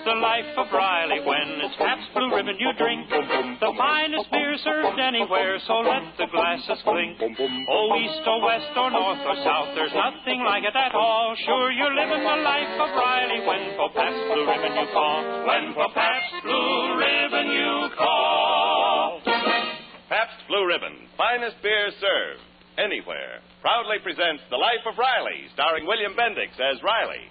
the life of Riley when it's Pabst Blue Ribbon you drink. The finest beer served anywhere, so let the glasses clink. Oh, east or west or north or south, there's nothing like it at all. Sure, you're living the life of Riley when for Pabst Blue Ribbon you call. When for Pabst Blue Ribbon you call. Pabst Blue Ribbon, finest beer served anywhere, proudly presents The Life of Riley, starring William Bendix as Riley.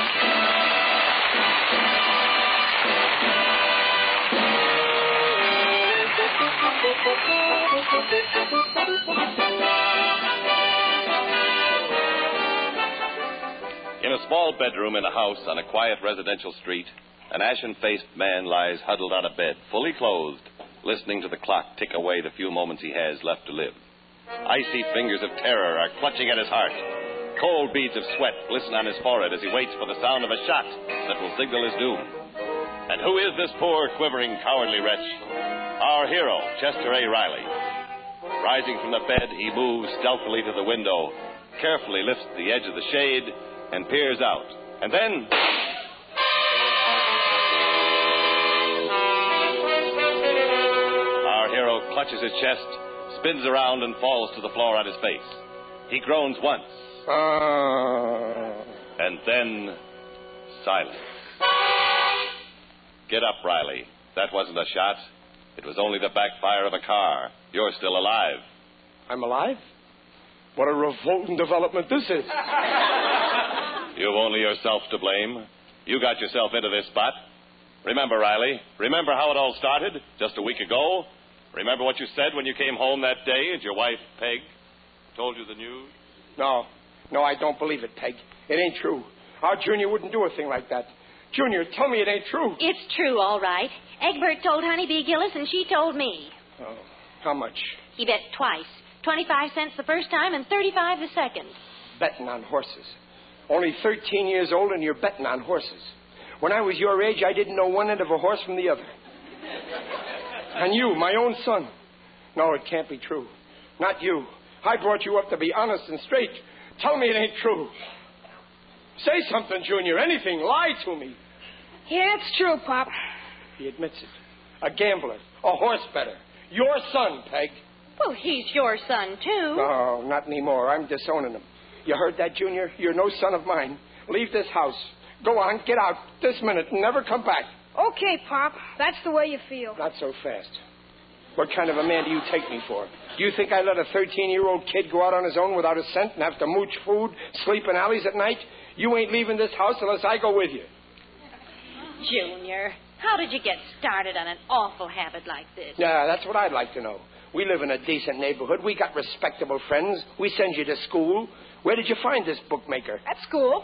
In a small bedroom in a house on a quiet residential street, an ashen-faced man lies huddled on a bed, fully clothed, listening to the clock tick away the few moments he has left to live. Icy fingers of terror are clutching at his heart. Cold beads of sweat glisten on his forehead as he waits for the sound of a shot that will signal his doom. And who is this poor, quivering, cowardly wretch? Our hero, Chester A. Riley. Rising from the bed, he moves stealthily to the window, carefully lifts the edge of the shade, and peers out. And then... our hero clutches his chest, spins around, and falls to the floor on his face. He groans once. And then... silence. Get up, Riley. That wasn't a shot. It was only the backfire of a car. You're still alive. I'm alive? What a revolting development this is. You've only yourself to blame. You got yourself into this spot. Remember, Riley, remember how it all started just a week ago? Remember what you said when you came home that day and your wife, Peg, told you the news? No, I don't believe it, Peg. It ain't true. Our Junior wouldn't do a thing like that. Junior, tell me it ain't true. It's true, all right. Egbert told Honeybee Gillis, and she told me. Oh, how much? He bet twice. 25 cents the first time and 35 the second. Betting on horses. Only 13 years old and you're betting on horses. When I was your age, I didn't know one end of a horse from the other. And you, my own son. No, it can't be true. Not you. I brought you up to be honest and straight. Tell me it ain't true. Say something, Junior. Anything. Lie to me. Yeah, it's true, Pop. He admits it. A gambler. A horse bettor. Your son, Peg. Well, he's your son, too. No, not anymore. I'm disowning him. You heard that, Junior? You're no son of mine. Leave this house. Go on, get out this minute and never come back. Okay, Pop. That's the way you feel. Not so fast. What kind of a man do you take me for? Do you think I let a 13-year-old kid go out on his own without a cent and have to mooch food, sleep in alleys at night? You ain't leaving this house unless I go with you. Junior, how did you get started on an awful habit like this? Yeah, that's what I'd like to know. We live in a decent neighborhood. We got respectable friends. We send you to school. Where did you find this bookmaker? At school.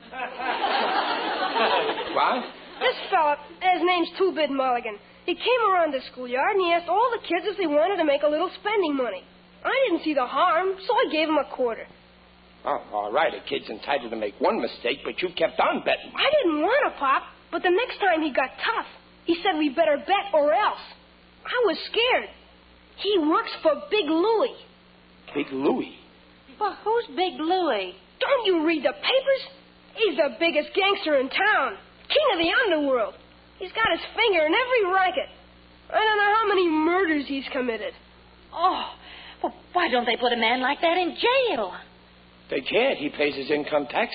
What? This fella, his name's Two-Bit Mulligan. He came around the schoolyard and he asked all the kids if they wanted to make a little spending money. I didn't see the harm, so I gave him a quarter. Oh, all right. A kid's entitled to make one mistake, but you kept on betting. I didn't want to, Pop, but the next time he got tough. He said we better bet or else. I was scared. He works for Big Louie. Big Louie? Well, who's Big Louie? Don't you read the papers? He's the biggest gangster in town. King of the underworld. He's got his finger in every racket. I don't know how many murders he's committed. Oh, well, why don't they put a man like that in jail? They can't. He pays his income tax.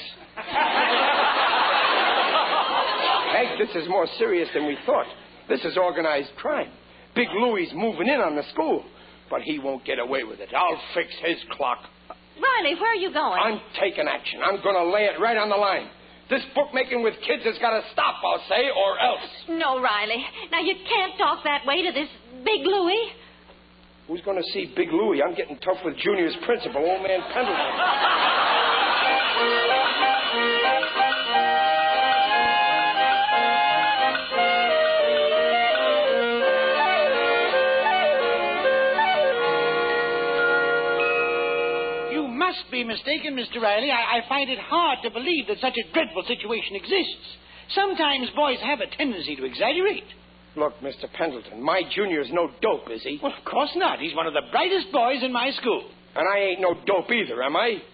Hank, this is more serious than we thought. This is organized crime. Big Louie's moving in on the school. But he won't get away with it. I'll fix his clock. Riley, where are you going? I'm taking action. I'm going to lay it right on the line. This bookmaking with kids has got to stop, I'll say, or else. No, Riley. Now, you can't talk that way to this Big Louie. Who's going to see Big Louie? I'm getting tough with Junior's principal, old man Pendleton. You must be mistaken, Mr. Riley. I find it hard to believe that such a dreadful situation exists. Sometimes boys have a tendency to exaggerate. Look, Mr. Pendleton, my Junior's no dope, is he? Well, of course not. He's one of the brightest boys in my school. And I ain't no dope either, am I?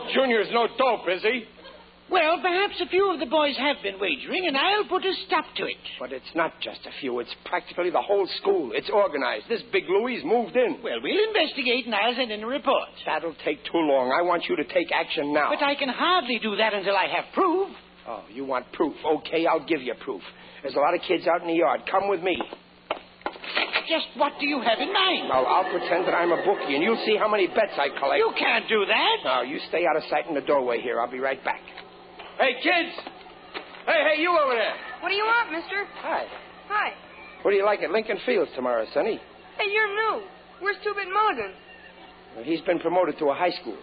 Junior's no dope, is he? Well, perhaps a few of the boys have been wagering, and I'll put a stop to it. But it's not just a few. It's practically the whole school. It's organized. This Big Louie's moved in. Well, we'll investigate, and I'll send in a report. That'll take too long. I want you to take action now. But I can hardly do that until I have proof. Oh, you want proof? Okay, I'll give you proof. There's a lot of kids out in the yard. Come with me. Just what do you have in mind? Well, I'll pretend that I'm a bookie, and you'll see how many bets I collect. You can't do that. No, you stay out of sight in the doorway here. I'll be right back. Hey, kids! Hey, you over there! What do you want, mister? Hi. Hi. What do you like at Lincoln Fields tomorrow, Sonny? Hey, you're new. Where's Two-Bit Mulligan? Well, he's been promoted to a high school.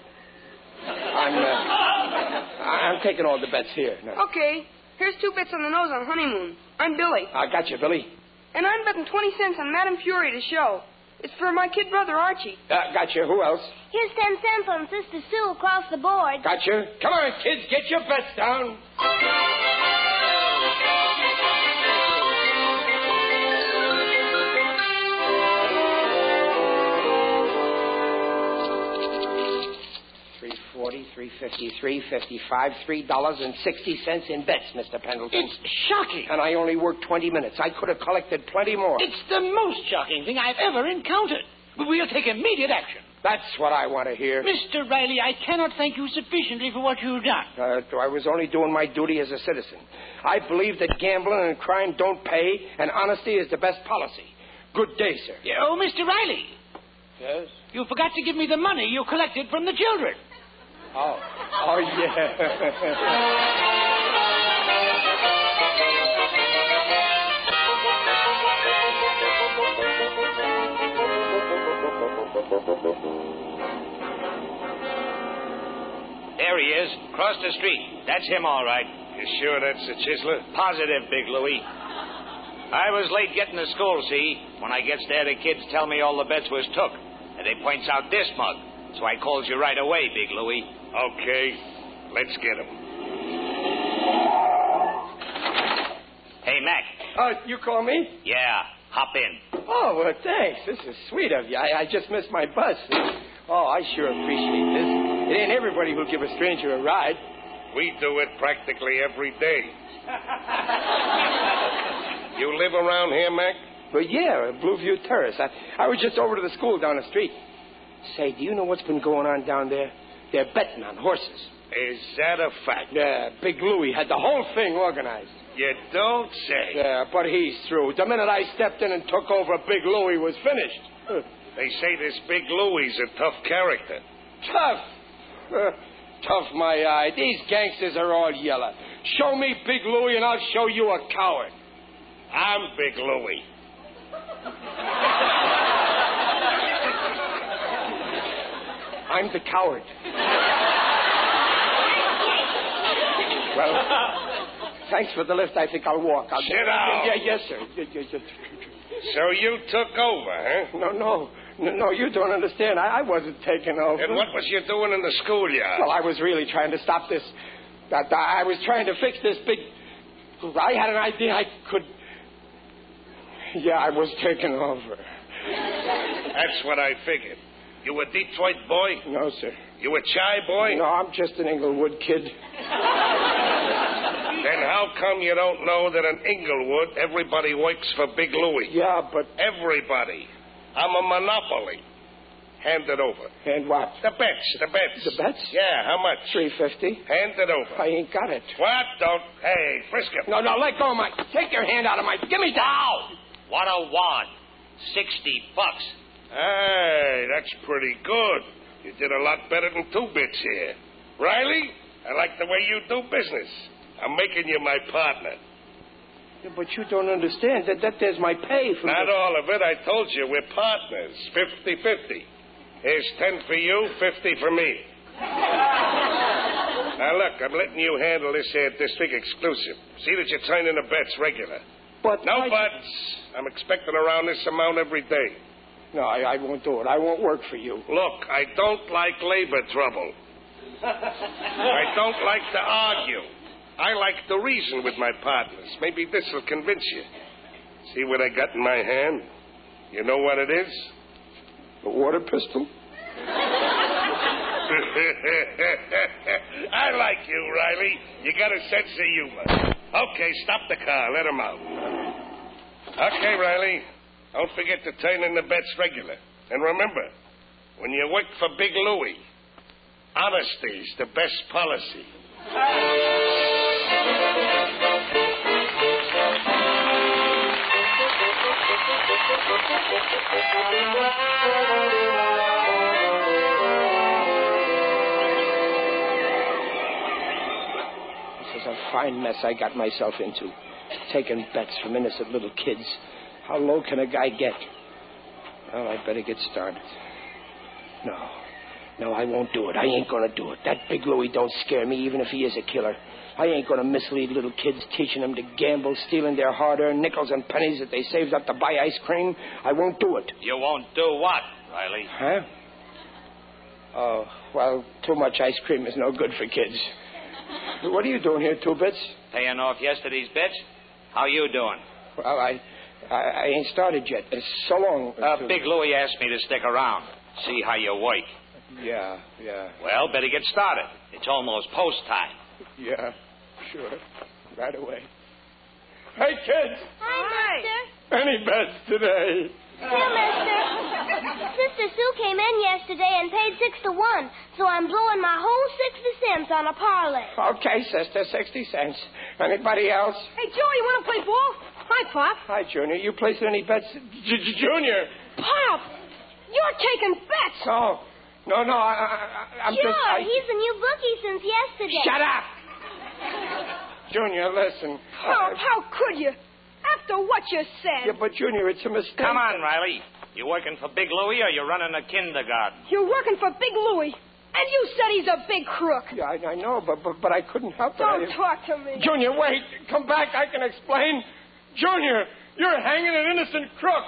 I'm taking all the bets here. No. Okay. Here's 2 bits on the nose on Honeymoon. I'm Billy. I got you, Billy. And I'm betting 20 cents on Madame Fury to show. It's for my kid brother, Archie. Got you. Who else? Here's 10 cents on Sister Sue across the board. Got you. Come on, kids. Get your bets down. $3.40, $3.50, $3.55, $3.60 in bets, Mr. Pendleton. It's shocking. And I only worked 20 minutes. I could have collected plenty more. It's the most shocking thing I've ever encountered. We'll take immediate action. That's what I want to hear. Mr. Riley, I cannot thank you sufficiently for what you've done. I was only doing my duty as a citizen. I believe that gambling and crime don't pay, and honesty is the best policy. Good day, sir. Oh, Mr. Riley. Yes? You forgot to give me the money you collected from the children. Oh, yeah. There he is, across the street. That's him, all right. You sure that's the Chiseler? Positive, Big Louie. I was late getting to school, see? When I gets there, the kids tell me all the bets was took. And they points out this mug. So I calls you right away, Big Louie. Okay, let's get him. Hey, Mac. You call me? Yeah, hop in. Oh, well, thanks. This is sweet of you. I just missed my bus. Oh, I sure appreciate this. It ain't everybody who'll give a stranger a ride. We do it practically every day. You live around here, Mac? Well, yeah, Blueview Terrace. I was just over to the school down the street. Say, do you know what's been going on down there? They're betting on horses. Is that a fact? Yeah, Big Louie had the whole thing organized. You don't say. Yeah, but he's through. The minute I stepped in and took over, Big Louie was finished. They say this Big Louie's a tough character. Tough? Tough, my eye. These gangsters are all yellow. Show me Big Louie and I'll show you a coward. I'm Big Louie. I'm the coward. Well, thanks for the lift. I think I'll walk. Sit down. Yeah, yes, sir. So you took over, huh? No, you don't understand. I wasn't taking over. And what was you doing in the schoolyard? Well, I was really trying to stop this. I was trying to fix this big... I had an idea I could... Yeah, I was taking over. That's what I figured. You a Detroit boy? No, sir. You a Chi boy? No, I'm just an Inglewood kid. Then how come you don't know that in Inglewood everybody works for Big Louie? Yeah, but... Everybody. I'm a monopoly. Hand it over. And what? The bets. The bets? Yeah, how much? $3.50. Hand it over. I ain't got it. What? Don't. Hey, frisk him. No, let go of my... Take your hand out of my... Give me down! What a wad. $60. Hey, that's pretty good. You did a lot better than 2 bits here. Riley, I like the way you do business. I'm making you my partner. Yeah, but you don't understand. That there's my pay for... Not all of it. I told you, we're partners. 50-50. Here's 10 for you, 50 for me. Now, look, I'm letting you handle this here district exclusive. See that you turn in the bets regular. But no buts. I'm expecting around this amount every day. No, I won't do it. I won't work for you. Look, I don't like labor trouble. I don't like to argue. I like to reason with my partners. Maybe this will convince you. See what I got in my hand? You know what it is? A water pistol? I like you, Riley. You got a sense of humor. Okay, stop the car. Let him out. Okay, Riley. Don't forget to turn in the bets regular. And remember, when you work for Big Louie, honesty's the best policy. This is a fine mess I got myself into. Taking bets from innocent little kids. How low can a guy get? Well, I better get started. No, I won't do it. I ain't gonna do it. That Big Louie don't scare me, even if he is a killer. I ain't gonna mislead little kids, teaching them to gamble, stealing their hard-earned nickels and pennies that they saved up to buy ice cream. I won't do it. You won't do what, Riley? Huh? Oh, well, too much ice cream is no good for kids. What are you doing here, Two Bits? Paying off yesterday's bets? How you doing? Well, I ain't started yet. So long. Big Louie asked me to stick around, see how you work. Yeah. Well, better get started. It's almost post time. Yeah, sure. Right away. Hey, kids. Hi, mister. Any bets today? Yeah, mister. Sister Sue came in yesterday and paid 6 to 1, so I'm blowing my whole 60 cents on a parlay. Okay, sister, 60 cents. Anybody else? Hey, Joe, you want to play ball? Hi, Pop. Hi, Junior. You placing any bets? Junior! Pop, you're taking bets. Oh, no, I'm sure, just... he's a new bookie since yesterday. Shut up! Junior, listen. Pop, how could you? After what you said. Yeah, but, Junior, it's a mistake. Come on, Riley. You working for Big Louie or you running a kindergarten? You're working for Big Louie, and you said he's a big crook. Yeah, I know, but I couldn't help it. Don't talk to me. Junior, wait. Come back. I can explain. Junior, you're hanging an innocent crook.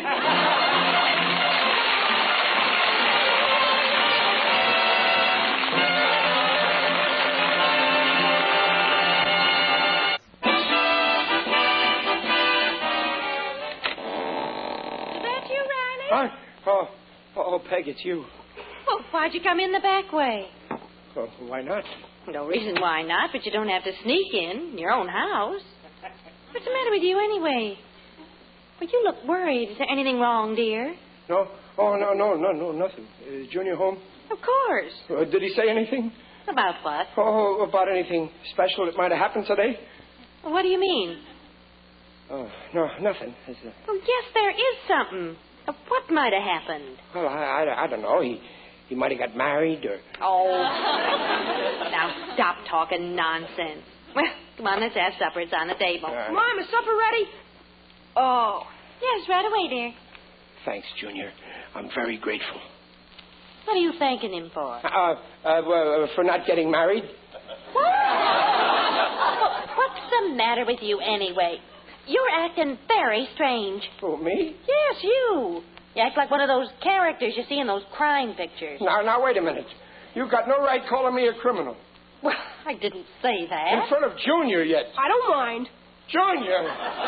Oh, Peg, it's you. Oh, why'd you come in the back way? Oh, why not? No reason why not, but you don't have to sneak in your own house. What's the matter with you anyway? Well, you look worried. Is there anything wrong, dear? No. Oh, no, nothing. Is Junior home? Of course. Did he say anything? About what? Oh, about anything special that might have happened today? Well, what do you mean? Oh, no, nothing. Oh, yes, there is something. What might have happened? Well, I don't know. He might have got married or... Oh. Now, stop talking nonsense. Well, come on, let's have supper. It's on the table. Mom, is supper ready? Oh. Yes, right away, dear. Thanks, Junior. I'm very grateful. What are you thanking him for? For not getting married. What? What's the matter with you anyway? You're acting very strange. Who, me? Yes, you. You act like one of those characters you see in those crime pictures. Now, wait a minute. You've got no right calling me a criminal. Well, I didn't say that. In front of Junior yet. I don't mind. Junior!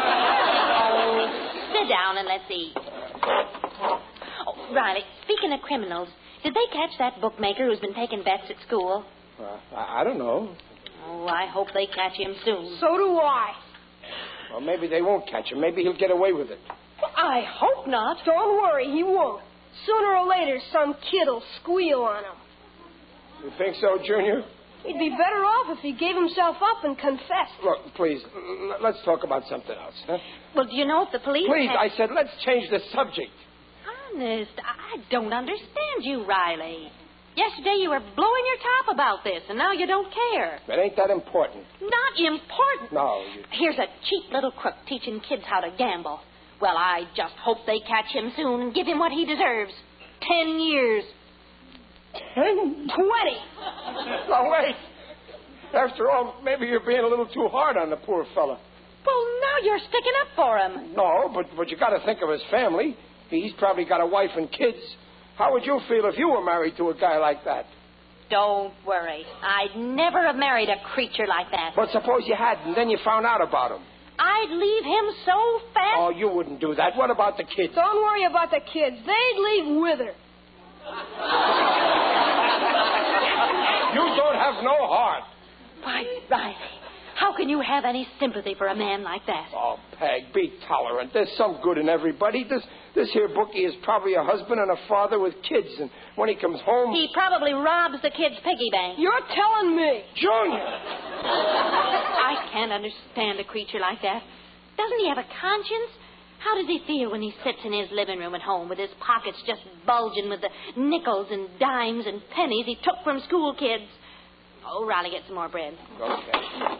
Oh, sit down and let's eat. Oh, Riley, speaking of criminals, did they catch that bookmaker who's been taking bets at school? I don't know. Oh, I hope they catch him soon. So do I. Well, maybe they won't catch him. Maybe he'll get away with it. I hope not. Don't worry, he won't. Sooner or later, some kid'll squeal on him. You think so, Junior? He'd be better off if he gave himself up and confessed. Look, please, let's talk about something else, huh? Well, do you know if the police... Please, I said, let's change the subject. Honest, I don't understand you, Riley. Yesterday you were blowing your top about this, and now you don't care. It ain't that important. Not important? No. Here's a cheap little crook teaching kids how to gamble. Well, I just hope they catch him soon and give him what he deserves. 10 years. 10? 20. Now, wait. After all, maybe you're being a little too hard on the poor fella. Well, now you're sticking up for him. No, but you got to think of his family. He's probably got a wife and kids. How would you feel if you were married to a guy like that? Don't worry. I'd never have married a creature like that. But suppose you had, and then you found out about him. I'd leave him so fast. Oh, you wouldn't do that. What about the kids? Don't worry about the kids. They'd leave with her. You don't have no heart. Why, Riley, how can you have any sympathy for a man like that? Oh, Peg, be tolerant. There's some good in everybody. This here bookie is probably a husband and a father with kids, and when he comes home... He probably robs the kids' piggy bank. You're telling me. Junior! I can't understand a creature like that. Doesn't he have a conscience? How does he feel when he sits in his living room at home with his pockets just bulging with the nickels and dimes and pennies he took from school kids? Oh, Riley, get some more bread. Okay.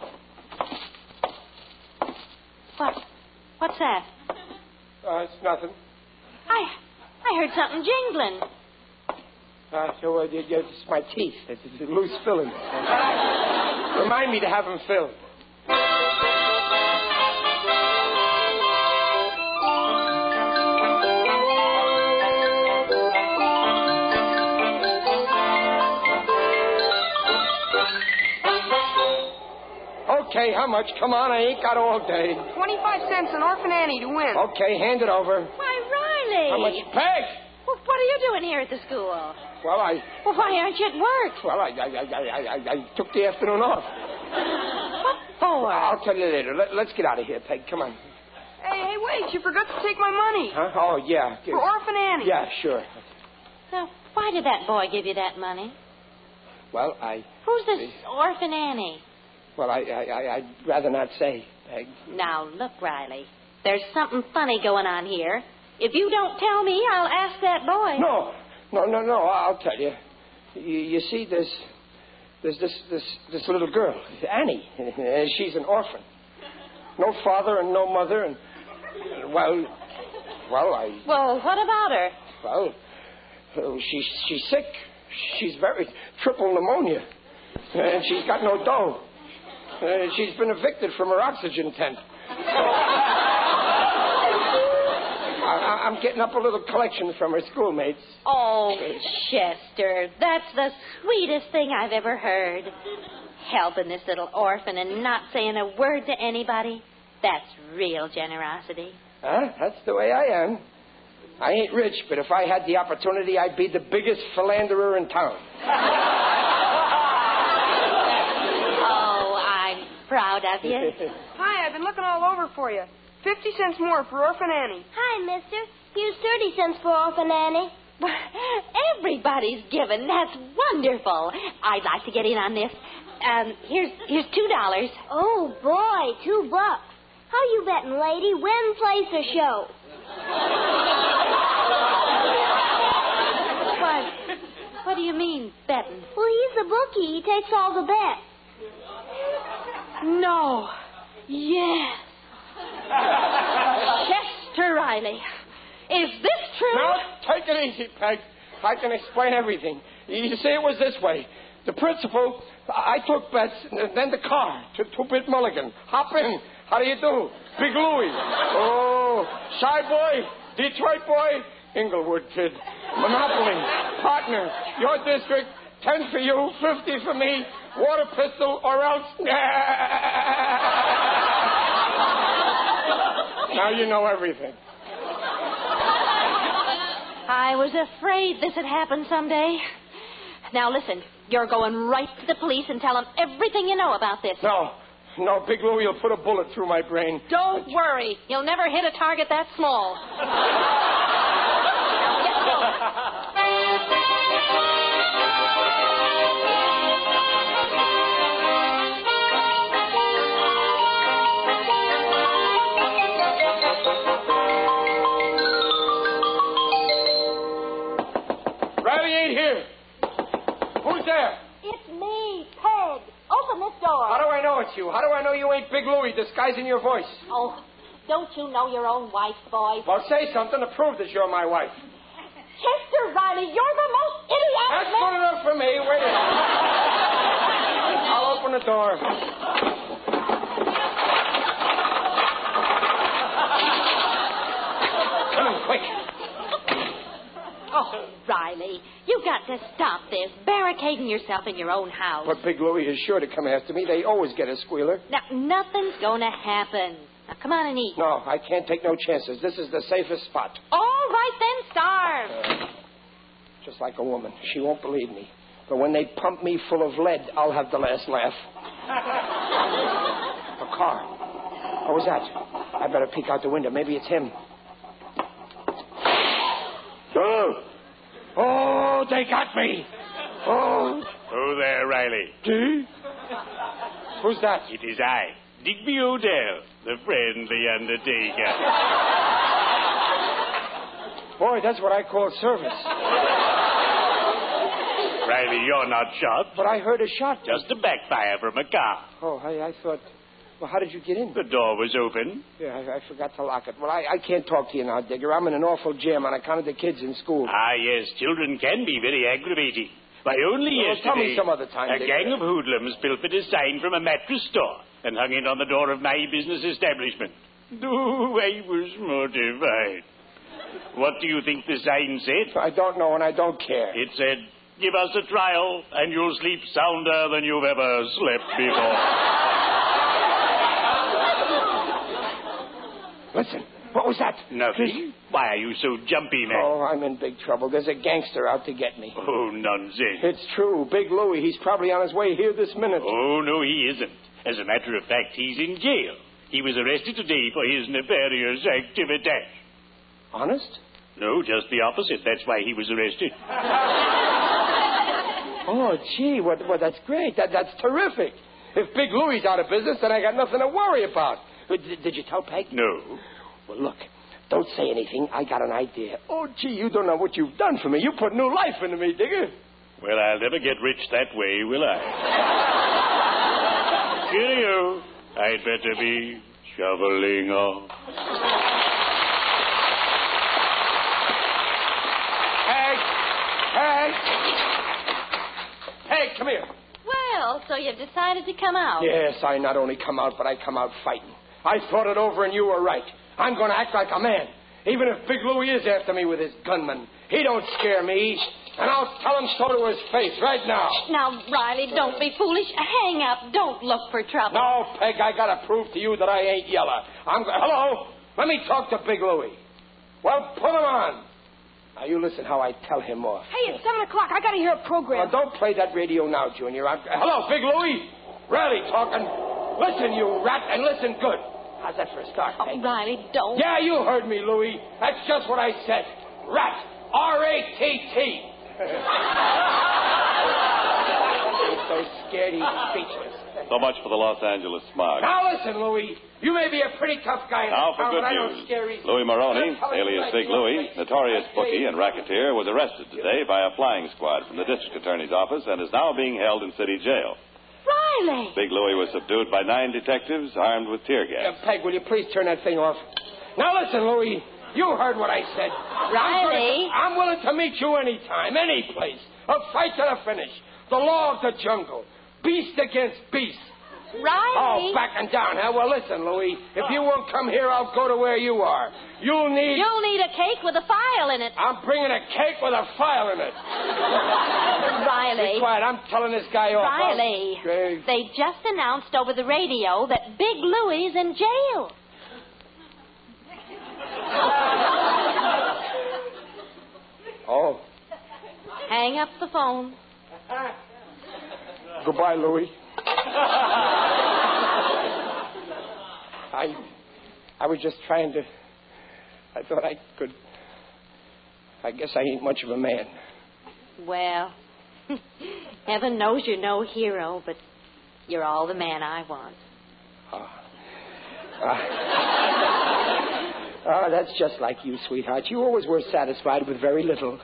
What's that? It's nothing. I heard something jingling. It's my teeth. It's loose fillings. Remind me to have them filled. Okay, how much? Come on, I ain't got all day. 25 cents an Orphan Annie to win. Okay, hand it over. Why, Riley! How much? Peg! Well, what are you doing here at the school? Well, Well, why aren't you at work? Well, I took the afternoon off. What for? I'll tell you later. Let's get out of here, Peg. Come on. Hey, wait. You forgot to take my money. Huh? Oh, yeah. For Orphan Annie. Yeah, sure. Now, why did that boy give you that money? Well, Who's this Orphan Annie? Well, I'd rather not say, Peg. Now, look, Riley. There's something funny going on here. If you don't tell me, I'll ask that boy. No. I'll tell you. You see, there's this little girl, Annie. She's an orphan. No father and no mother, and Well, what about her? Well, she's sick. She's very triple pneumonia, and she's got no dough. She's been evicted from her oxygen tent. I'm getting up a little collection from her schoolmates. Oh, Chester, that's the sweetest thing I've ever heard. Helping this little orphan and not saying a word to anybody. That's real generosity. Huh? That's the way I am. I ain't rich, but if I had the opportunity, I'd be the biggest philanderer in town. Oh, I'm proud of you. Hi, I've been looking all over for you. 50 cents more for Orphan Annie. Hi, mister. Here's 30 cents for Orphan Annie. Everybody's given. That's wonderful. I'd like to get in on this. Here's $2. Oh, boy, $2. How you betting, lady? Win, place, or show? What do you mean, betting? Well, he's the bookie. He takes all the bets. No. Yes. Chester Riley. Is this true? Now, take it easy, Peg. I can explain everything. You see, it was this way. The principal, I took bets, and then the car to Two-Bit Mulligan. Hop in. How do you do? Big Louie. Oh, Shy Boy, Detroit Boy, Inglewood Kid. Monopoly, partner, your district, 10 for you, 50 for me, water pistol, or else... Now you know everything. I was afraid this would happen someday. Now listen, you're going right to the police and tell them everything you know about this. No, Big Louie will put a bullet through my brain. Don't worry. You'll never hit a target that small. Now get Riley ain't here. Who's there? It's me, Peg. Open this door. How do I know it's you? How do I know you ain't Big Louie disguising your voice? Oh, don't you know your own wife's voice? Well, say something to prove that you're my wife. Chester Riley, you're the most idiotic That's man. good enough for me. Wait a minute. I'll open the door. Come in, quick. Oh, Riley, you got to stop this, barricading yourself in your own house. But Big Louie is sure to come after me. They always get a squealer. Now, nothing's going to happen. Now, come on and eat. No, I can't take no chances. This is the safest spot. All right, then, starve. Just like a woman. She won't believe me. But when they pump me full of lead, I'll have the last laugh. A car. What was that? I better peek out the window. Maybe it's him. Oh, they got me. Oh. Oh, there, Riley. Who's that? It is I, Digby Odell, the friendly undertaker. Boy, that's what I call service. Riley, you're not shot. But I heard a shot. Just a backfire from a car. Oh, I thought... Well, how did you get in? The door was open. Yeah, I forgot to lock it. Well, I can't talk to you now, Digger. I'm in an awful jam on account of the kids in school. Ah, yes, children can be very aggravating. Why, only yesterday... Tell me some other time, a gang of hoodlums pilfered a sign from a mattress store and hung it on the door of my business establishment. Oh, I was mortified. What do you think the sign said? I don't know, and I don't care. It said, give us a trial, and you'll sleep sounder than you've ever slept before. Listen, what was that? Nothing. Why are you so jumpy, man? Oh, I'm in big trouble. There's a gangster out to get me. Oh, nonsense. It's true. Big Louie. He's probably on his way here this minute. Oh, no, he isn't. As a matter of fact, he's in jail. He was arrested today for his nefarious activities. Honest? No, just the opposite. That's why he was arrested. Oh, gee, well, that's great. That's terrific. If Big Louie's out of business, then I got nothing to worry about. Did you tell Peg? No. Well, look, don't say anything. I got an idea. Oh, gee, you don't know what you've done for me. You put new life into me, Digger. Well, I'll never get rich that way, will I? Cheerio. I'd better be shoveling off. Peg, come here. Well, so you've decided to come out. Yes, I not only come out, but I come out fighting. I thought it over, and you were right. I'm going to act like a man. Even if Big Louie is after me with his gunman, he don't scare me. And I'll tell him so to his face right now. Now, Riley, don't be foolish. Hang up. Don't look for trouble. No, Peg, I got to prove to you that I ain't yellow. Hello? Let me talk to Big Louie. Well, put him on. Now, you listen how I tell him off. Hey, it's 7 o'clock. I got to hear a program. Well, don't play that radio now, Junior. Hello, Big Louie. Riley talking. Listen, you rat, and listen good. How's that for a start, Peg? Oh, Riley, don't. Yeah, you heard me, Louie. That's just what I said. Rat. R-A-T-T. He's so scared he's speechless. So much for the Los Angeles smog. Now listen, Louie. You may be a pretty tough guy in Now this for town, good but I news. don't scare easy. Louis Maroney, I'm telling you alias right Big now, Louie, Peg. notorious bookie and racketeer, was arrested today by a flying squad from the district attorney's office and is now being held in city jail. Riley! Big Louie was subdued by 9 detectives armed with tear gas. Peg, will you please turn that thing off? Now listen, Louie. You heard what I said. Riley? I'm willing to meet you anytime, any place. A fight to the finish. The law of the jungle. Beast against beast. Riley! Oh, backing down, huh? Well, listen, Louie. If you won't come here, I'll go to where you are. You'll need a cake with a file in it. I'm bringing a cake with a file in it. Riley. Be quiet. I'm telling this guy off. Riley. They just announced over the radio that Big Louie's in jail. Oh. Hang up the phone. Goodbye, Louie. I was just trying to... I thought I could... I guess I ain't much of a man. Well, heaven knows you're no hero, but you're all the man I want. That's just like you, sweetheart. You always were satisfied with very little.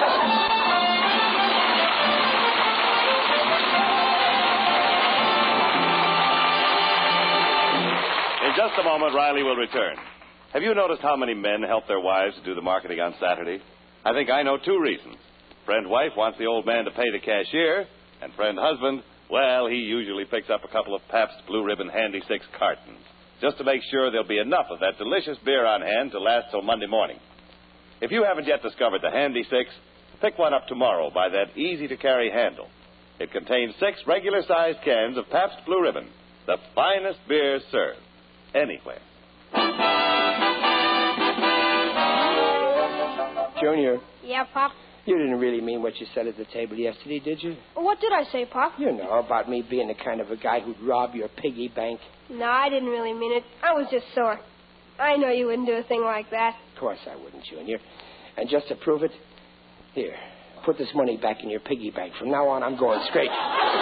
In just a moment, Riley will return. Have you noticed how many men help their wives to do the marketing on Saturday? I think I know 2 reasons. Friend wife wants the old man to pay the cashier, and friend husband, well, he usually picks up a couple of Pabst Blue Ribbon Handy 6 cartons, just to make sure there'll be enough of that delicious beer on hand to last till Monday morning. If you haven't yet discovered the Handy 6, pick one up tomorrow by that easy-to-carry handle. It contains 6 regular-sized cans of Pabst Blue Ribbon, the finest beer served anywhere. Junior. Yeah, Pop? You didn't really mean what you said at the table yesterday, did you? What did I say, Pop? You know, about me being the kind of a guy who'd rob your piggy bank. No, I didn't really mean it. I was just sore. I know you wouldn't do a thing like that. Of course I wouldn't, Junior. And just to prove it, here, put this money back in your piggy bank. From now on, I'm going straight.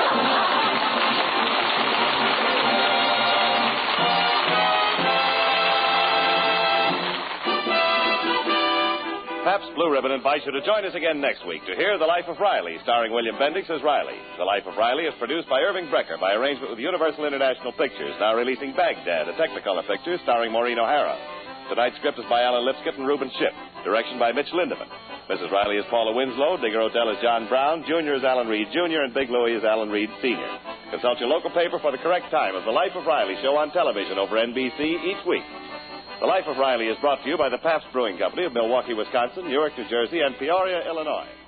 Pabst Blue Ribbon invites you to join us again next week to hear The Life of Riley, starring William Bendix as Riley. The Life of Riley is produced by Irving Brecker by arrangement with Universal International Pictures, now releasing Baghdad, a Technicolor picture starring Maureen O'Hara. Tonight's script is by Alan Lipskett and Reuben Ship. Direction by Mitch Lindemann. Mrs. Riley is Paula Winslow, Digger Odell is John Brown, Jr. is Alan Reed Jr., and Big Louie is Alan Reed Sr. Consult your local paper for the correct time of The Life of Riley show on television over NBC each week. The Life of Riley is brought to you by the Pabst Brewing Company of Milwaukee, Wisconsin, Newark, New Jersey, and Peoria, Illinois.